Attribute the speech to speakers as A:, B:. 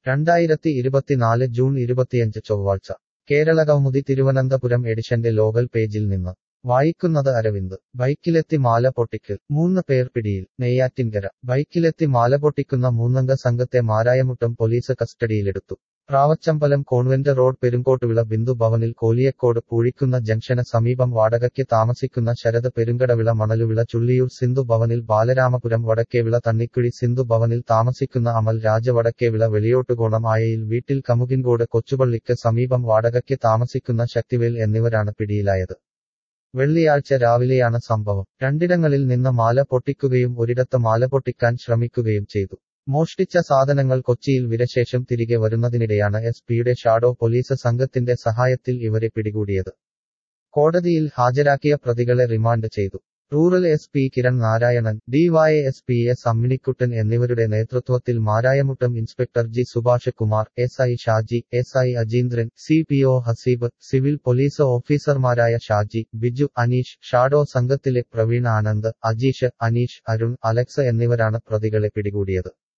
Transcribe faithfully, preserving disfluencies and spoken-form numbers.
A: രണ്ടായിരത്തി ഇരുപത്തിനാല് ജൂൺ ഇരുപത്തിയഞ്ച് ചൊവ്വാഴ്ച കേരള കൗമുദി തിരുവനന്തപുരം എഡിഷന്റെ ലോകൽ പേജിൽ നിന്ന് വായിക്കുന്നത് അരവിന്ദ് ബൈക്കിലെത്തി മാല പൊട്ടിക്കൽ മൂന്ന് പേർ പിടിയിൽ നെയ്യാറ്റിൻകര ബൈക്കിലെത്തി മാല പൊട്ടിക്കുന്ന മൂന്നംഗ സംഘത്തെ മാരായമുട്ടം പോലീസ് കസ്റ്റഡിയിലെടുത്തു പ്രാവച്ചമ്പലം കോൺവെന്റ് റോഡ് പെരുങ്കോട്ടുവിള ബിന്ദു ഭവനിൽ കോലിയക്കോട് പൂഴിക്കുന്ന ജംഗ്ഷന് സമീപം വാടകയ്ക്ക് താമസിക്കുന്ന ശരത് പെരുങ്കടവിള മണലുവിള ചുള്ളിയൂർ സിന്ധു ഭവനിൽ ബാലരാമപുരം വടക്കേവിള തണ്ണിക്കുഴി സിന്ധു ഭവനിൽ താമസിക്കുന്ന അമൽ രാജ വടക്കേവിള വെളിയോട്ടുകോണം ആയയിൽ വീട്ടിൽ കമുകിൻകോട് കൊച്ചുപള്ളിക്ക് സമീപം വാടകയ്ക്ക് താമസിക്കുന്ന ശക്തിവേൽ എന്നിവരാണ് പിടിയിലായത് വെള്ളിയാഴ്ച രാവിലെയാണ് സംഭവം രണ്ടിടങ്ങളിൽ നിന്ന് മാല പൊട്ടിക്കുകയും ഒരിടത്ത് മാല പൊട്ടിക്കാൻ ശ്രമിക്കുകയും ചെയ്തു മോഷ്ടിച്ച സാധനങ്ങൾ കൊച്ചിയിൽ വിരശേഷം തിരികെ വരുന്നതിനിടെയാണ് എസ് പിയുടെ ഷാഡോ പോലീസ് സംഘത്തിന്റെ സഹായത്തിൽ ഇവരെ പിടികൂടിയത് കോടതിയിൽ ഹാജരാക്കിയ പ്രതികളെ റിമാൻഡ് ചെയ്തു rural S P Kiran Narayanan DYSP S Amminikuttan എന്നിവരുടെ നേതൃത്വത്തിൽ Marayamuttom inspector G Subhash Kumar S I Shaji S I Ajeendran C P O Haseeb civil police ഓഫീസർമാരായ ഷാജി ബിജു അനീഷ് ഷാഡോ സംഘത്തിലെ പ്രവീൺ ആനന്ദ് അജീഷ് അനീഷ് അരുൺ അലക്സ് എന്നിവരാണ് പ്രതികളെ പിടികൂടിയത്